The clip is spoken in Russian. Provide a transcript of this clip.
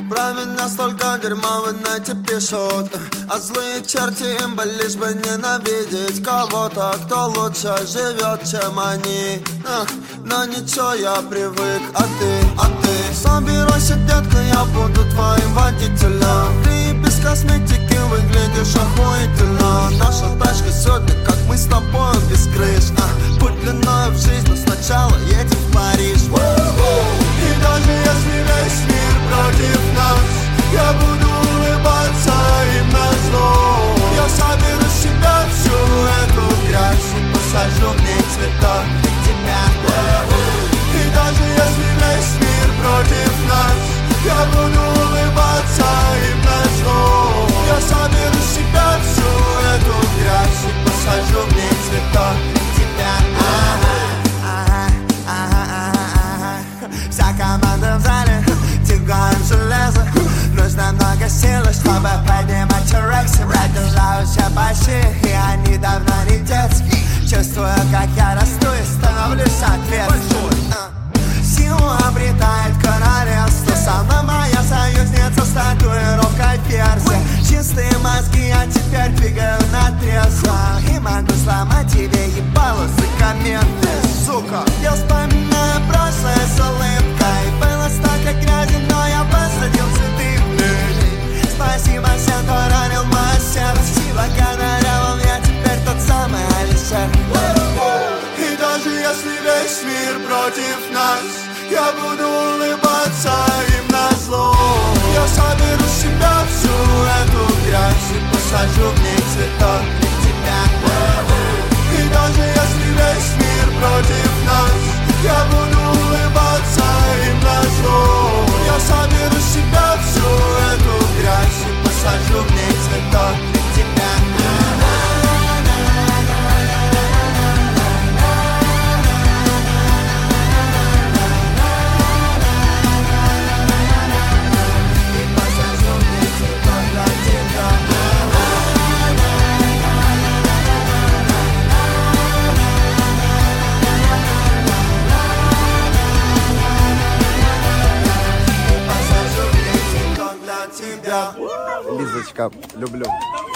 Про меня столько дерьма в инете пишут, а злые черти им бы лишь бы ненавидеть кого-то, кто лучше живет, чем они. Но ничего, я привык, а ты собирайся, детка, я буду твоим водителем. Ты без косметики выглядишь охуительно. Наша тачка сегодня, как мы с тобой без крыш. Путь длиною в жизнь, но сначала едем в Париж. И даже если весь мир против нас, я буду улыбаться им назло. Я соберу с себя всю эту грязь и посажу в ней цветок для тебя. И даже если весь мир против нас, я буду улыбаться им назло. Я соберу с себя всю эту грязь и посажу в ней цветок для тебя. Вся команда в зале, тягаем железо. Нужно много силы, чтобы поднимать эрекции. Продолжаются большие, и они давно не детские. Чувствую, как я расту и становлюсь ответственным. Силу обретает королевство. Сама моя союзница с татуировкой перса. Чистые мозги, я теперь двигаю на трезво. И могу сломать тебе ебало за комменты, сука. Я вспоминаю прошлое с улыбкой. Было столько грязи, но я посадил цветы в людей. Спасибо всем, кто ранил мое сердце. Благодаря вам я теперь тот самый Алишер. И даже если весь мир против нас, я буду улыбаться им назло. Я соберу с себя всю эту грязь и посажу в ней цветок для тебя. И даже если весь мир против нас, я буду улыбаться им назло. Я соберу с себя всю эту грязь и посажу в ней цветок для тебя. Лизочка, люблю.